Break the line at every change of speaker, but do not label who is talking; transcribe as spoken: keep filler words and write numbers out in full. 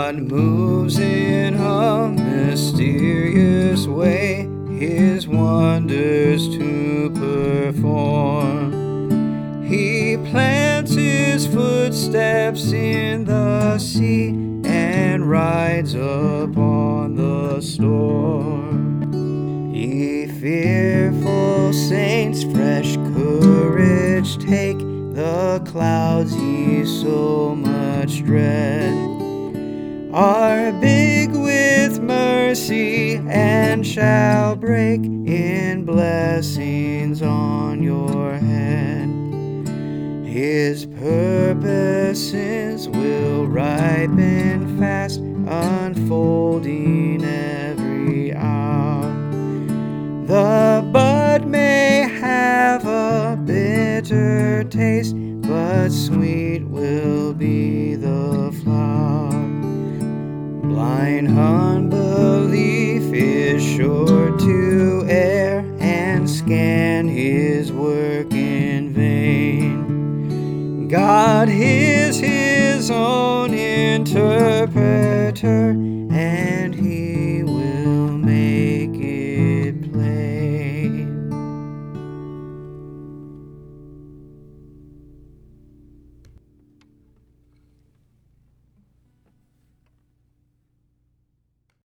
God moves in a mysterious way, His wonders to perform. He plants His footsteps in the sea and rides upon the storm. Ye fearful saints, fresh courage take, the clouds ye so much dread are big with mercy and shall break in blessings on your head. His purposes will ripen fast, unfolding every hour. The bud may have a bitter taste, but sweet will be the flower. Blind unbelief is sure to err and scan His work in vain. God is His own eternal